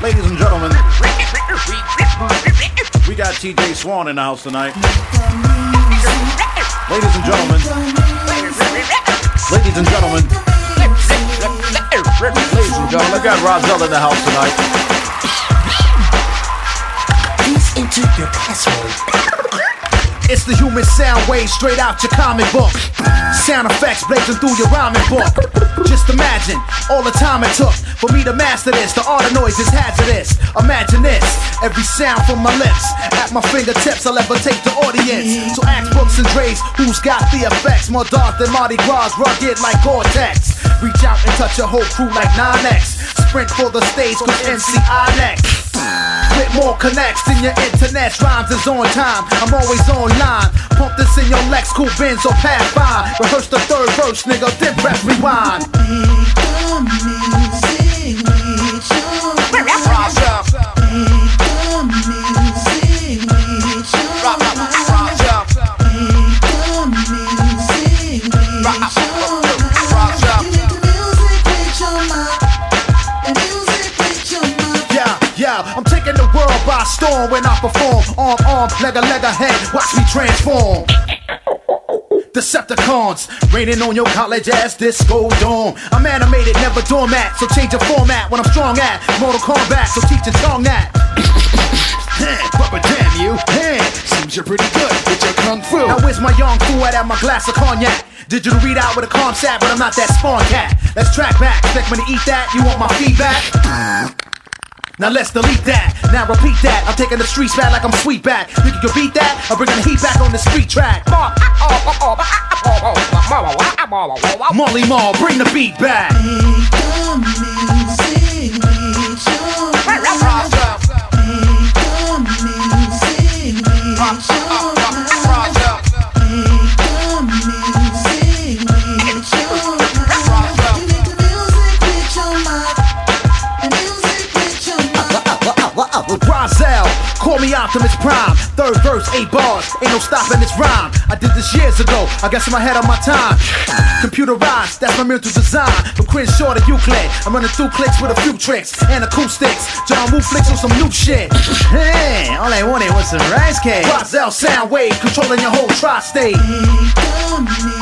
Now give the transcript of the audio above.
ladies and gentlemen, we got TJ Swan in the house tonight. Ladies and gentlemen, ladies and gentlemen, ladies and gentlemen, I got Rozelle in the house tonight. Please enter your password. It's the human sound wave straight out your comic book. Sound effects blazing through your rhyming book. Just imagine all the time it took for me to master this. The art of noise is hazardous. Imagine this, every sound from my lips. At my fingertips I'll levitate the audience. So ask Brooks and Dre's who's got the effects. More dark than Mardi Gras, rugged like Gore-Tex. Reach out and touch a whole crew like 9X. Sprint for the stage cause MCI next. With more connects than your internet. Rhymes is on time, I'm always online. Pump this in your Lex, cool Benz or Pathfinder. Rehearse the third verse, nigga, then press rewind. I'm taking the world by storm when I perform. Arm, leg, head, watch me transform. Decepticons, raining on your college ass disco dome. I'm animated, never doormat, so change your format when I'm strong at Mortal Kombat, so teach your tongue that. But damn you, seems you're pretty good with your kung fu. Now where's my young fool at my glass of cognac? Digital readout with a calm sat, but I'm not that spawn cat. Let's track back, expect me to eat that, you want my feedback? Now let's delete that, now repeat that. I'm taking the streets back like I'm Sweetback. You can beat that, I'm bringing the heat back on the street track. Molly Mall, bring the beat back. Rozelle, call me Optimus Prime. Third verse, 8 bars, ain't no stopping this rhyme. I did this years ago, I guess I'm ahead of my time. Computerized, that's my mental design. From Crenshaw to Euclid, I'm running through clicks with a few tricks and acoustics. John Woo flicks on some new shit. Hey, all I wanted was some rice cake. Rozelle sound wave, controlling your whole tri-state.